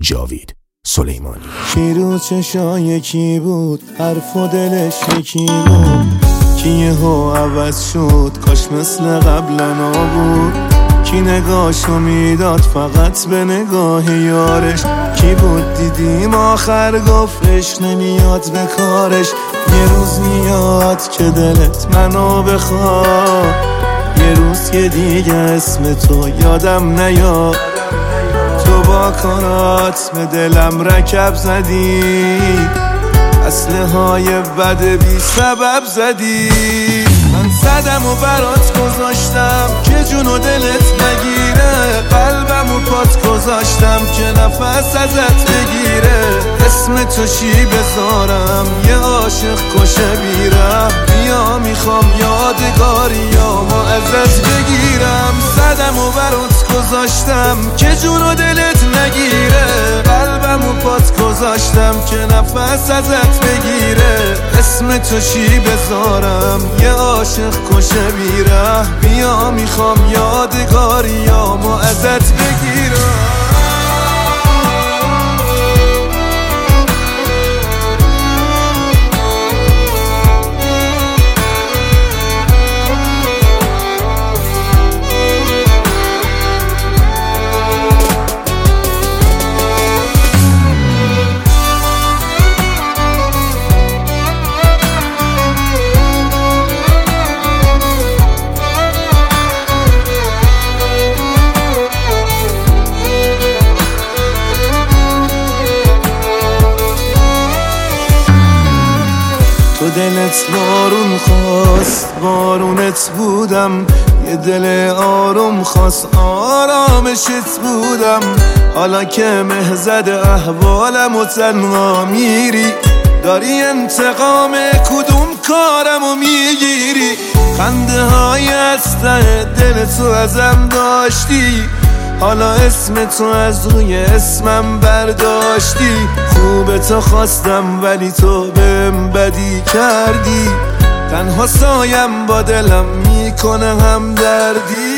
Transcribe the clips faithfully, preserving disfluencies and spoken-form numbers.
جاوید سلیمانی. کی رو چشای کی بود، حرف و دلش یکی بود، کی یهو عوض شد کاش مثل قبلا نبود، کی نگاهشو میداد فقط به نگاه یارش، کی بود دیدیم آخر گفتش نمیاد به کارش. یه روز میاد که دلت منو بخواد، یه روز که دیگه اسم تو یادم نیاد، تو با کارات به دلم رکب زدی، اسلحه های بد بی سبب زدی. من صدم و برات گذاشتم که جون و دلت نگیره، قلبم و پات گذاشتم که نفس ازت بگیره. اسم تو چی بذارم یه عاشق کشه بیرم، بیا میخوام یادگاریامو ازت بگیرم. صدم و برات گذاشتم که جون و دلت نگیره، قلبم و پات گذاشتم که نفس ازت بگیره. اسم تو چی بذارم یه عاشق کشه بیره، بیا میخوام یادگاریامو ازت بگیرم. تو دلت بارون خواست بارونت بودم، یه دل آروم خواست آرامشت بودم. حالا که مهزد احوالم و تنها میری، داری انتقام کدوم کارمو میگیری. خنده های از ته دل تو ازم داشتی، حالا اسم تو از روی اسمم برداشتی. خوب تو خواستم ولی تو بهم بدی کردی، تنها سایم با دلم میکنه هم دردی.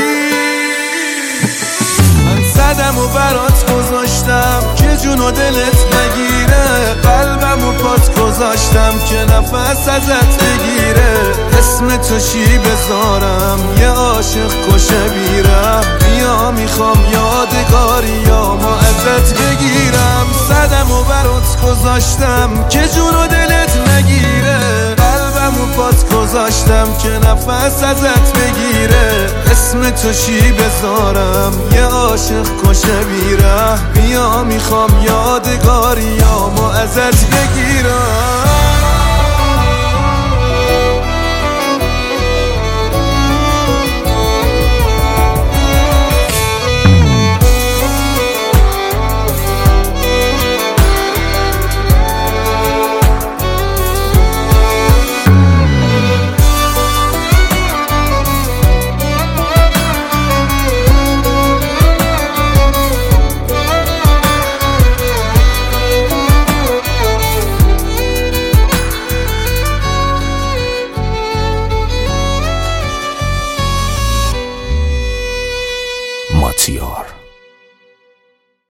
من صدم و برات گذاشتم که جون و دلت نگیره، قلبم و پات گذاشتم که نفس ازت بگیره. اسم تو چی بذارم یه عاشق کشه بیره، بیا میخوام یادگاریامو ازت بگیرم. صدم و برات گذاشتم که جون و دلت نگیره، قلبم و پات گذاشتم که نفس ازت بگیره. اسم تو چی بذارم یه عاشق کشه بیره، بیا میخوام یادگاریامو ازت بگیرم.